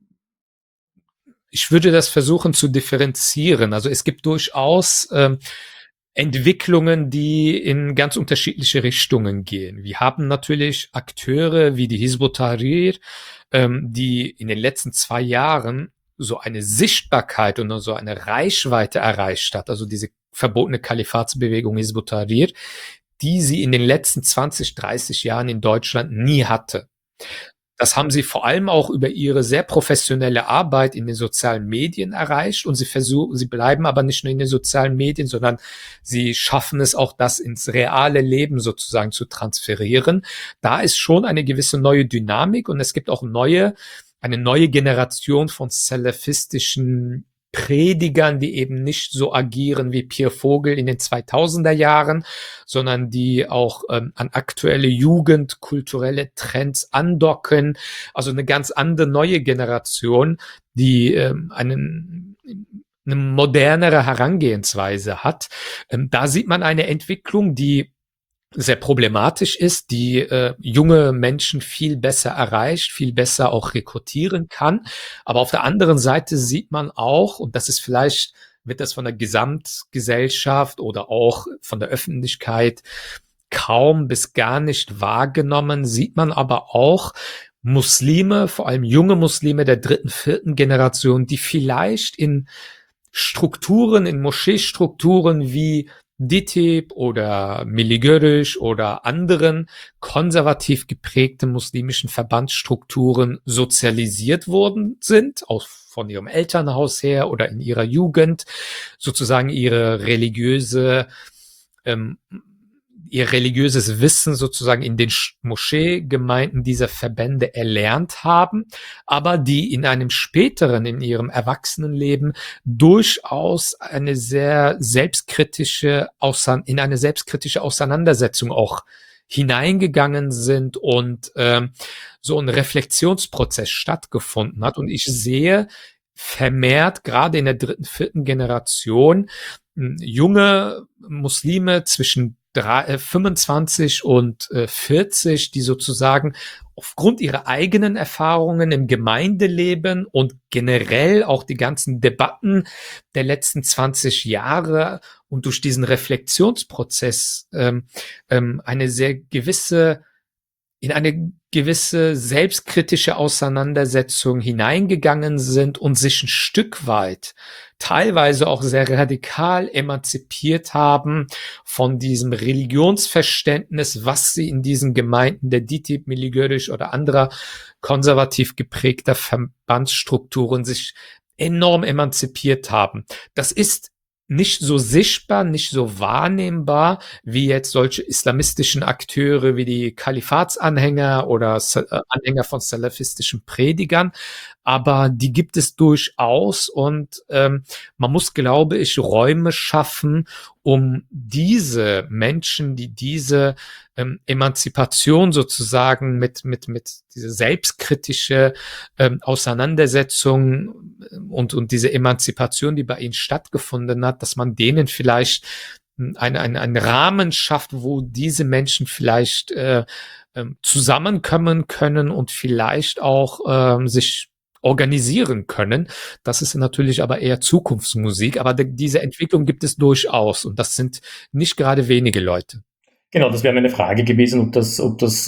ich würde das versuchen zu differenzieren. Also es gibt durchaus Entwicklungen, die in ganz unterschiedliche Richtungen gehen. Wir haben natürlich Akteure wie die Hizb ut-Tahrir, die in den letzten 2 Jahren so eine Sichtbarkeit und so eine Reichweite erreicht hat, also diese verbotene Kalifatsbewegung Hizb ut-Tahrir, die sie in den letzten 20, 30 Jahren in Deutschland nie hatte. Das haben sie vor allem auch über ihre sehr professionelle Arbeit in den sozialen Medien erreicht und sie bleiben aber nicht nur in den sozialen Medien, sondern sie schaffen es auch, das ins reale Leben sozusagen zu transferieren. Da ist schon eine gewisse neue Dynamik und es gibt auch eine neue Generation von salafistischen Predigern, die eben nicht so agieren wie Pierre Vogel in den 2000er Jahren, sondern die auch an aktuelle Jugend, kulturelle Trends andocken. Also eine ganz andere neue Generation, die eine modernere Herangehensweise hat. Da sieht man eine Entwicklung, die sehr problematisch ist, die junge Menschen viel besser erreicht, viel besser auch rekrutieren kann. Aber auf der anderen Seite sieht man auch, und das ist vielleicht, wird das von der Gesamtgesellschaft oder auch von der Öffentlichkeit kaum bis gar nicht wahrgenommen, sieht man aber auch Muslime, vor allem junge Muslime der 3., 4. Generation, die vielleicht in Strukturen, in Moscheestrukturen wie DİTİB oder Milli Görüş oder anderen konservativ geprägten muslimischen Verbandsstrukturen sozialisiert worden sind, auch von ihrem Elternhaus her oder in ihrer Jugend, sozusagen ihr religiöses Wissen sozusagen in den Moscheegemeinden dieser Verbände erlernt haben, aber die in einem späteren, in ihrem Erwachsenenleben durchaus in eine selbstkritische Auseinandersetzung auch hineingegangen sind und so ein Reflexionsprozess stattgefunden hat. Und ich sehe vermehrt, gerade in der 3., 4. Generation, junge Muslime zwischen 25 und 40, die sozusagen aufgrund ihrer eigenen Erfahrungen im Gemeindeleben und generell auch die ganzen Debatten der letzten 20 Jahre und durch diesen Reflexionsprozess eine sehr gewisse in eine gewisse selbstkritische Auseinandersetzung hineingegangen sind und sich ein Stück weit, teilweise auch sehr radikal emanzipiert haben von diesem Religionsverständnis, was sie in diesen Gemeinden der DİTİB, Milli Görüş oder anderer konservativ geprägter Verbandsstrukturen sich enorm emanzipiert haben. Das ist nicht so sichtbar, nicht so wahrnehmbar wie jetzt solche islamistischen Akteure wie die Kalifatsanhänger oder Anhänger von salafistischen Predigern, aber die gibt es durchaus und man muss, glaube ich, Räume schaffen, um diese Menschen, die diese Emanzipation sozusagen mit dieser selbstkritische Auseinandersetzung und diese Emanzipation, die bei ihnen stattgefunden hat, dass man denen vielleicht einen Rahmen schafft, wo diese Menschen vielleicht zusammenkommen können und vielleicht auch sich organisieren können. Das ist natürlich aber eher Zukunftsmusik, aber diese Entwicklung gibt es durchaus und das sind nicht gerade wenige Leute. Genau, das wäre meine Frage gewesen, ob das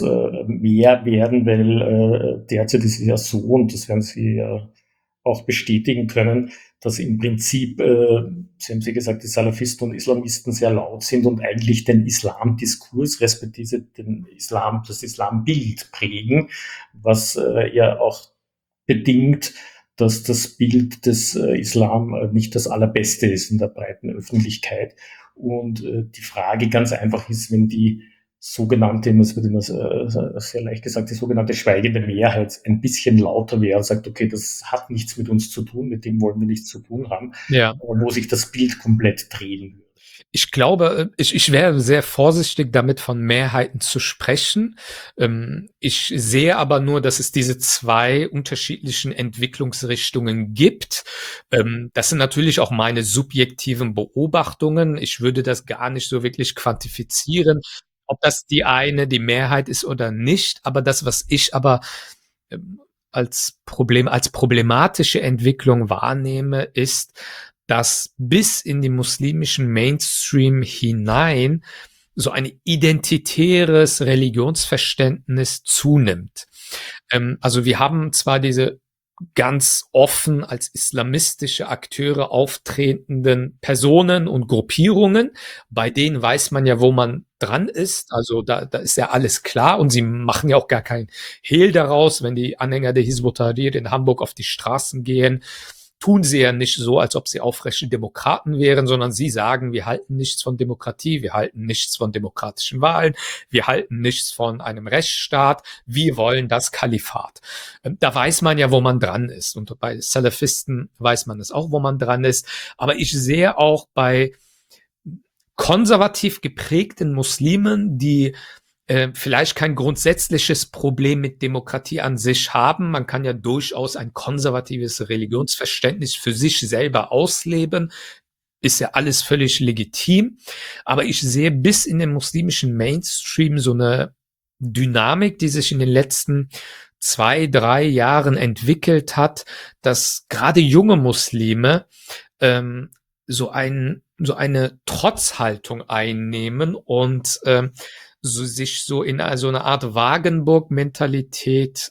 mehr werden, weil derzeit ist es ja so, und das werden Sie ja auch bestätigen können, dass im Prinzip, Sie haben gesagt, die Salafisten und Islamisten sehr laut sind und eigentlich den Islamdiskurs, respektive das Islambild prägen, was ja auch bedingt, dass das Bild des Islam nicht das allerbeste ist in der breiten Öffentlichkeit. Und die Frage ganz einfach ist, wenn die sogenannte, es wird immer sehr leicht gesagt, die sogenannte schweigende Mehrheit ein bisschen lauter wäre und sagt, okay, das hat nichts mit uns zu tun, mit dem wollen wir nichts zu tun haben, ja, wo sich das Bild komplett drehen würde. Ich glaube, ich wäre sehr vorsichtig damit, von Mehrheiten zu sprechen. Ich sehe aber nur, dass es diese zwei unterschiedlichen Entwicklungsrichtungen gibt. Das sind natürlich auch meine subjektiven Beobachtungen. Ich würde das gar nicht so wirklich quantifizieren, ob das die Mehrheit ist oder nicht. Aber das, was ich aber als problematische Entwicklung wahrnehme, ist, dass bis in den muslimischen Mainstream hinein so ein identitäres Religionsverständnis zunimmt. Also wir haben zwar diese ganz offen als islamistische Akteure auftretenden Personen und Gruppierungen, bei denen weiß man ja, wo man dran ist. Also da ist ja alles klar und sie machen ja auch gar kein Hehl daraus, wenn die Anhänger der Hizb ut-Tahrir in Hamburg auf die Straßen gehen. Tun sie ja nicht so, als ob sie aufrechte Demokraten wären, sondern sie sagen, wir halten nichts von Demokratie, wir halten nichts von demokratischen Wahlen, wir halten nichts von einem Rechtsstaat, wir wollen das Kalifat. Da weiß man ja, wo man dran ist. Und bei Salafisten weiß man es auch, wo man dran ist. Aber ich sehe auch bei konservativ geprägten Muslimen, die vielleicht kein grundsätzliches Problem mit Demokratie an sich haben. Man kann ja durchaus ein konservatives Religionsverständnis für sich selber ausleben. Ist ja alles völlig legitim. Aber ich sehe bis in den muslimischen Mainstream so eine Dynamik, die sich in den letzten 2-3 Jahren entwickelt hat, dass gerade junge Muslime so eine Trotzhaltung einnehmen und sich so in so eine Art Wagenburg-Mentalität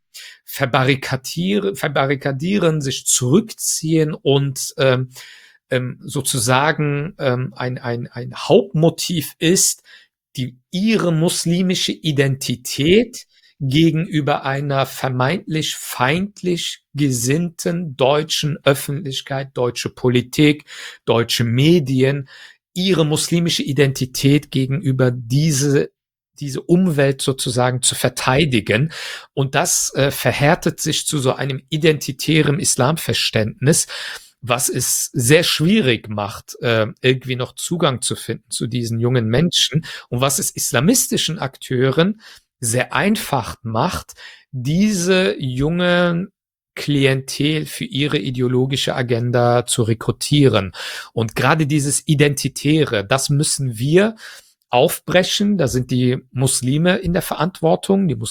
verbarrikadieren, sich zurückziehen und sozusagen ein Hauptmotiv ist, ihre muslimische Identität gegenüber einer vermeintlich feindlich gesinnten deutschen Öffentlichkeit, deutsche Politik, deutsche Medien, ihre muslimische Identität gegenüber diese Umwelt sozusagen zu verteidigen. Und das verhärtet sich zu so einem identitären Islamverständnis, was es sehr schwierig macht, irgendwie noch Zugang zu finden zu diesen jungen Menschen und was es islamistischen Akteuren sehr einfach macht, diese jungen Klientel für ihre ideologische Agenda zu rekrutieren. Und gerade dieses Identitäre, das müssen wir aufbrechen. Da sind die Muslime in der Verantwortung, die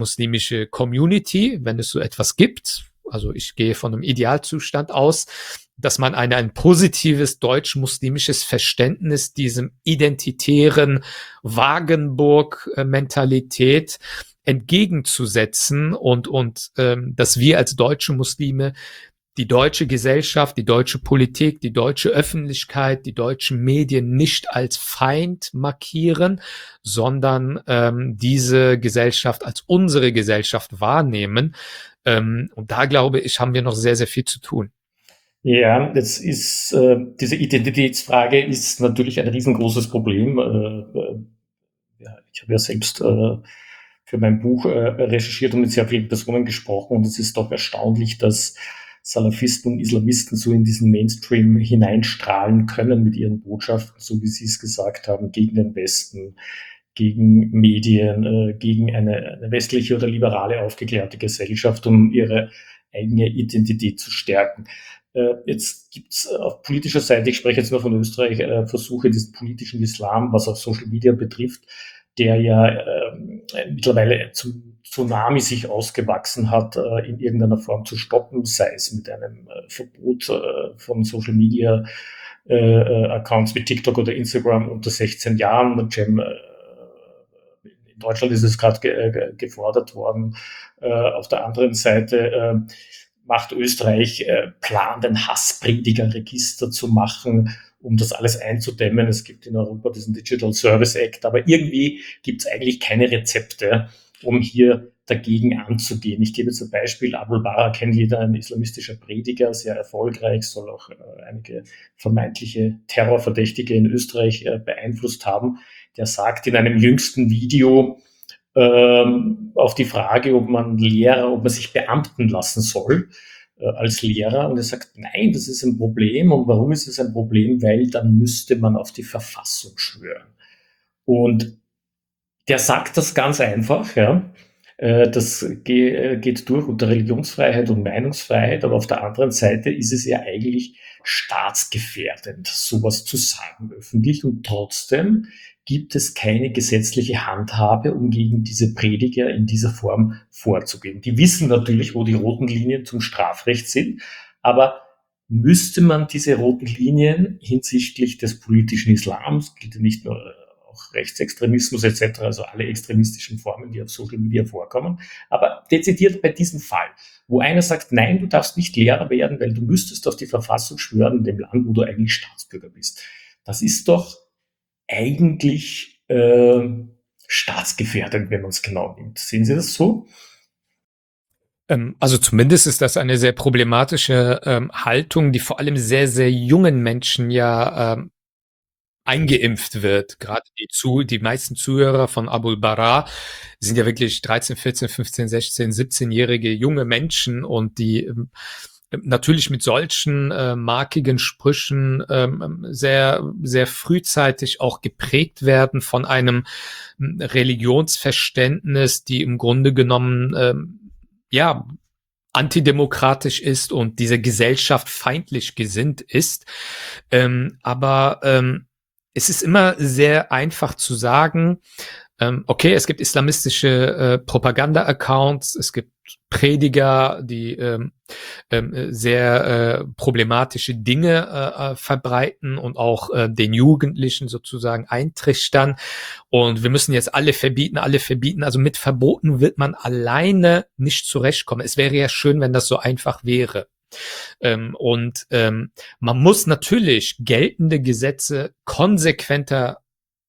deutsch-muslimische Community, wenn es so etwas gibt. Also ich gehe von einem Idealzustand aus. dass man ein positives deutsch-muslimisches Verständnis diesem identitären Wagenburg-Mentalität entgegenzusetzen und dass wir als deutsche Muslime die deutsche Gesellschaft, die deutsche Politik, die deutsche Öffentlichkeit, die deutschen Medien nicht als Feind markieren, sondern diese Gesellschaft als unsere Gesellschaft wahrnehmen. Und da glaube ich, haben wir noch sehr, sehr viel zu tun. Ja, das ist, diese Identitätsfrage ist natürlich ein riesengroßes Problem. Ja, ich habe ja selbst für mein Buch recherchiert und mit sehr vielen Personen gesprochen, und es ist doch erstaunlich, dass Salafisten und Islamisten so in diesen Mainstream hineinstrahlen können mit ihren Botschaften, so wie Sie es gesagt haben, gegen den Westen, gegen Medien, gegen eine westliche oder liberale aufgeklärte Gesellschaft, um ihre eigene Identität zu stärken. Jetzt gibt es auf politischer Seite, ich spreche jetzt nur von Österreich, Versuche, diesen politischen Islam, was auch Social Media betrifft, der ja mittlerweile zum Tsunami sich ausgewachsen hat, in irgendeiner Form zu stoppen, sei es mit einem Verbot von Social Media Accounts wie TikTok oder Instagram unter 16 Jahren. Cem, in Deutschland ist es gerade gefordert worden. Auf der anderen Seite macht Österreich Plan, ein Hasspredigerregister zu machen, um das alles einzudämmen. Es gibt in Europa diesen Digital Service Act, aber irgendwie gibt es eigentlich keine Rezepte, um hier dagegen anzugehen. Ich gebe jetzt ein Beispiel. Abul Bara kennt jeder, ein islamistischer Prediger, sehr erfolgreich, soll auch einige vermeintliche Terrorverdächtige in Österreich beeinflusst haben. Der sagt in einem jüngsten Video auf die Frage, ob man sich beamten lassen soll als Lehrer. Und er sagt, nein, das ist ein Problem. Und warum ist es ein Problem? Weil dann müsste man auf die Verfassung schwören. Und der sagt das ganz einfach, ja. Das geht durch unter Religionsfreiheit und Meinungsfreiheit, aber auf der anderen Seite ist es ja eigentlich staatsgefährdend, sowas zu sagen öffentlich, und trotzdem gibt es keine gesetzliche Handhabe, um gegen diese Prediger in dieser Form vorzugehen. Die wissen natürlich, wo die roten Linien zum Strafrecht sind, aber müsste man diese roten Linien hinsichtlich des politischen Islams, gilt ja nicht nur auch Rechtsextremismus etc., also alle extremistischen Formen, die auf Social Media vorkommen, aber dezidiert bei diesem Fall, wo einer sagt, nein, du darfst nicht Lehrer werden, weil du müsstest auf die Verfassung schwören in dem Land, wo du eigentlich Staatsbürger bist. Das ist doch eigentlich staatsgefährdend, wenn man es genau nimmt. Sehen Sie das so? Also zumindest ist das eine sehr problematische Haltung, die vor allem sehr, sehr jungen Menschen ja eingeimpft wird. Gerade die meisten Zuhörer von Abul Bara sind ja wirklich 13, 14, 15, 16, 17-jährige junge Menschen, und die natürlich mit solchen markigen Sprüchen sehr, sehr frühzeitig auch geprägt werden von einem Religionsverständnis, die im Grunde genommen ja antidemokratisch ist und diese Gesellschaft feindlich gesinnt ist. Aber es ist immer sehr einfach zu sagen, okay, es gibt islamistische Propaganda-Accounts, es gibt Prediger, die sehr problematische Dinge verbreiten und auch den Jugendlichen sozusagen eintrichtern. Und wir müssen jetzt alle verbieten. Also mit Verboten wird man alleine nicht zurechtkommen. Es wäre ja schön, wenn das so einfach wäre. Man muss natürlich geltende Gesetze konsequenter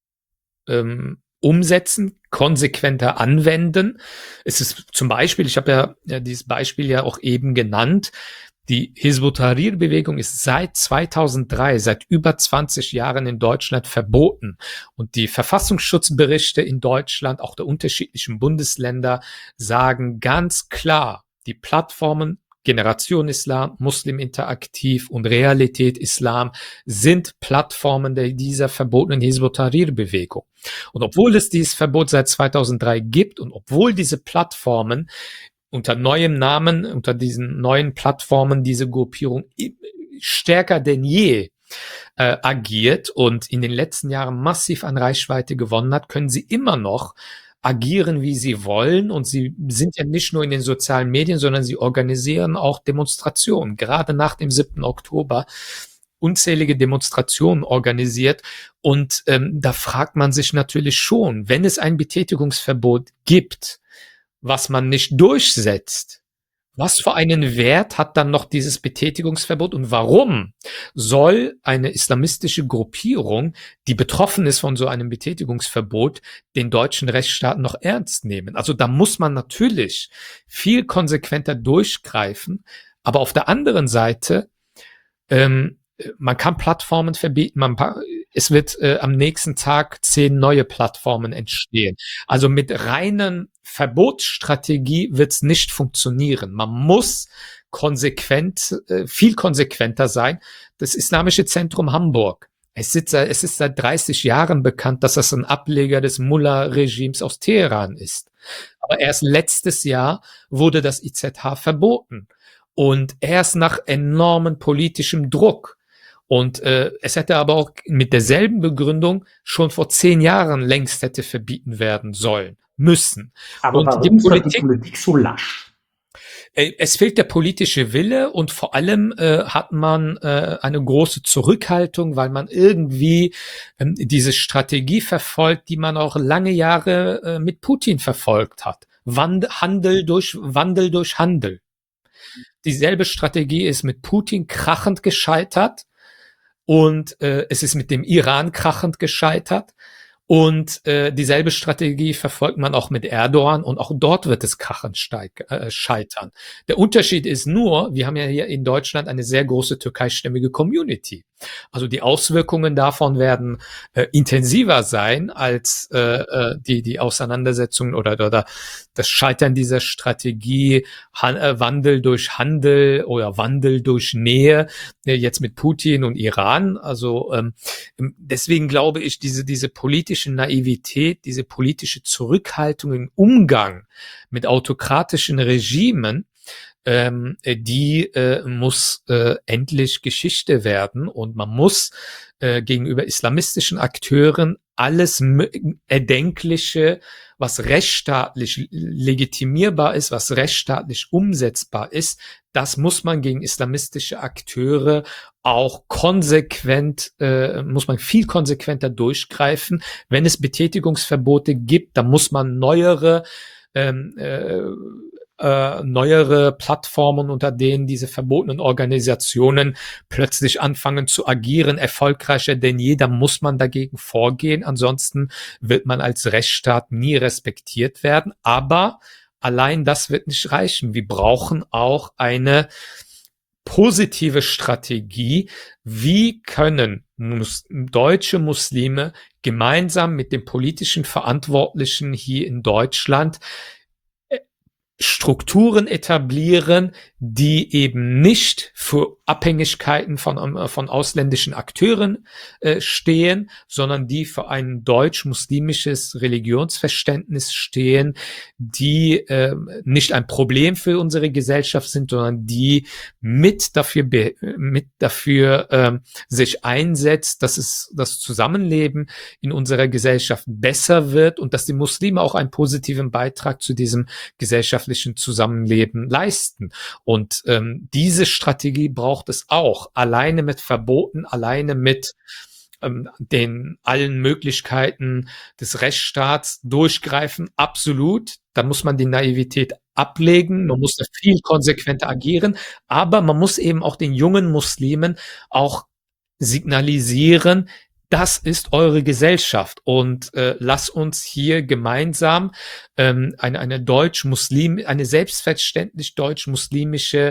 umsetzen, konsequenter anwenden. Es ist zum Beispiel, ich habe ja dieses Beispiel ja auch eben genannt, die Hizb ut-Tahrir-Bewegung ist seit 2003, seit über 20 Jahren in Deutschland verboten. Und die Verfassungsschutzberichte in Deutschland, auch der unterschiedlichen Bundesländer, sagen ganz klar, die Plattformen Generation Islam, Muslim Interaktiv und Realität Islam sind Plattformen dieser verbotenen Hizb ut-Tahrir-Bewegung. Und obwohl es dieses Verbot seit 2003 gibt und obwohl diese Plattformen unter neuem Namen, unter diesen neuen Plattformen diese Gruppierung stärker denn je agiert und in den letzten Jahren massiv an Reichweite gewonnen hat, können sie immer noch agieren, wie sie wollen. Und sie sind ja nicht nur in den sozialen Medien, sondern sie organisieren auch Demonstrationen. Gerade nach dem 7. Oktober unzählige Demonstrationen organisiert. Und da fragt man sich natürlich schon, wenn es ein Betätigungsverbot gibt, was man nicht durchsetzt, was für einen Wert hat dann noch dieses Betätigungsverbot und warum soll eine islamistische Gruppierung, die betroffen ist von so einem Betätigungsverbot, den deutschen Rechtsstaat noch ernst nehmen? Also da muss man natürlich viel konsequenter durchgreifen, aber auf der anderen Seite man kann Plattformen verbieten, es wird am nächsten Tag 10 neue Plattformen entstehen. Also mit reinen Verbotsstrategie wird es nicht funktionieren. Man muss viel konsequenter sein. Das Islamische Zentrum Hamburg. Es ist seit 30 Jahren bekannt, dass das ein Ableger des Mullah-Regimes aus Teheran ist. Aber erst letztes Jahr wurde das IZH verboten. Und erst nach enormem politischem Druck. Und es hätte aber auch mit derselben Begründung schon vor 10 Jahren längst hätte verbieten werden sollen, müssen. Aber Und warum ist die Politik so lasch? Es fehlt der politische Wille und vor allem hat man eine große Zurückhaltung, weil man irgendwie diese Strategie verfolgt, die man auch lange Jahre mit Putin verfolgt hat. Wandel durch Handel. Dieselbe Strategie ist mit Putin krachend gescheitert. Und es ist mit dem Iran krachend gescheitert. Und dieselbe Strategie verfolgt man auch mit Erdogan und auch dort wird es krachend scheitern. Der Unterschied ist nur, wir haben ja hier in Deutschland eine sehr große türkeistämmige Community. Also die Auswirkungen davon werden intensiver sein als die Auseinandersetzungen oder das Scheitern dieser Strategie, Wandel durch Handel oder Wandel durch Nähe, jetzt mit Putin und Iran. Also deswegen glaube ich, diese politische Naivität, diese politische Zurückhaltung im Umgang mit autokratischen Regimen, die muss endlich Geschichte werden und man muss gegenüber islamistischen Akteuren alles Erdenkliche, was rechtsstaatlich legitimierbar ist, was rechtsstaatlich umsetzbar ist, das muss man gegen islamistische Akteure auch muss man viel konsequenter durchgreifen. Wenn es Betätigungsverbote gibt, dann muss man neuere Plattformen, unter denen diese verbotenen Organisationen plötzlich anfangen zu agieren, erfolgreicher denn je, da muss man dagegen vorgehen, ansonsten wird man als Rechtsstaat nie respektiert werden, aber allein das wird nicht reichen. Wir brauchen auch eine positive Strategie. Wie können deutsche Muslime gemeinsam mit den politischen Verantwortlichen hier in Deutschland Strukturen etablieren, die eben nicht für Abhängigkeiten von ausländischen Akteuren stehen, sondern die für ein deutsch-muslimisches Religionsverständnis stehen, die nicht ein Problem für unsere Gesellschaft sind, sondern die mit dafür sich einsetzt, dass das Zusammenleben in unserer Gesellschaft besser wird und dass die Muslime auch einen positiven Beitrag zu diesem gesellschaftlichen Zusammenleben leisten. Und diese Strategie braucht es auch. Alleine mit Verboten, alleine mit den allen Möglichkeiten des Rechtsstaats durchgreifen, absolut. Da muss man die Naivität ablegen, man muss da viel konsequenter agieren, aber man muss eben auch den jungen Muslimen auch signalisieren, das ist eure Gesellschaft und lass uns hier gemeinsam eine selbstverständlich deutsch-muslimisches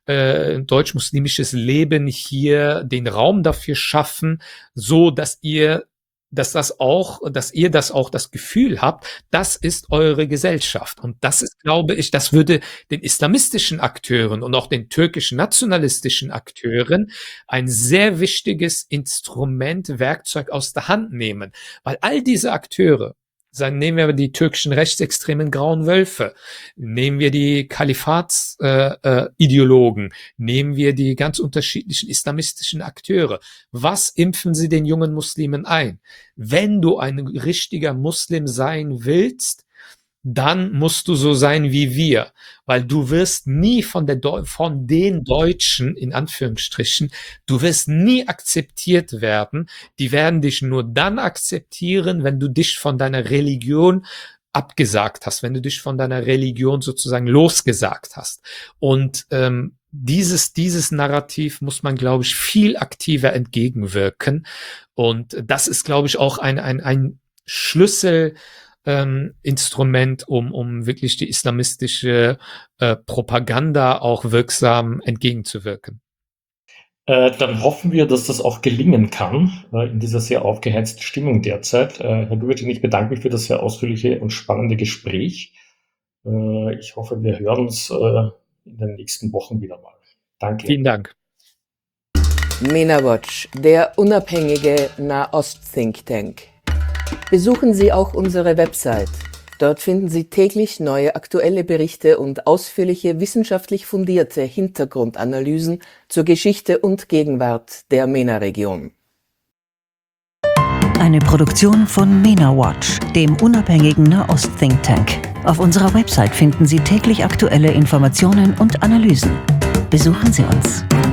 Leben hier den Raum dafür schaffen, so dass ihr das auch das Gefühl habt, das ist eure Gesellschaft. Und das ist, glaube ich, das würde den islamistischen Akteuren und auch den türkischen nationalistischen Akteuren ein sehr wichtiges Instrument, Werkzeug aus der Hand nehmen. Weil all diese Akteure, nehmen wir die türkischen rechtsextremen Grauen Wölfe, nehmen wir die Kalifatsideologen, nehmen wir die ganz unterschiedlichen islamistischen Akteure. Was impfen sie den jungen Muslimen ein? Wenn du ein richtiger Muslim sein willst, dann musst du so sein wie wir, weil du wirst nie von den Deutschen, in Anführungsstrichen, du wirst nie akzeptiert werden. Die werden dich nur dann akzeptieren, wenn du dich von deiner Religion abgesagt hast, wenn du dich von deiner Religion sozusagen losgesagt hast. Und dieses Narrativ muss man, glaube ich, viel aktiver entgegenwirken. Und das ist, glaube ich, auch ein Schlüssel, Instrument, um wirklich die islamistische Propaganda auch wirksam entgegenzuwirken. Dann hoffen wir, dass das auch gelingen kann in dieser sehr aufgeheizten Stimmung derzeit. Herr Güvercin, ich bedanke mich für das sehr ausführliche und spannende Gespräch. Ich hoffe, wir hören uns in den nächsten Wochen wieder mal. Danke. Vielen Dank. MENA Watch, der unabhängige Nahost-Think Tank. Besuchen Sie auch unsere Website. Dort finden Sie täglich neue aktuelle Berichte und ausführliche wissenschaftlich fundierte Hintergrundanalysen zur Geschichte und Gegenwart der MENA-Region. Eine Produktion von MENA Watch, dem unabhängigen Nahost-Think Tank. Auf unserer Website finden Sie täglich aktuelle Informationen und Analysen. Besuchen Sie uns.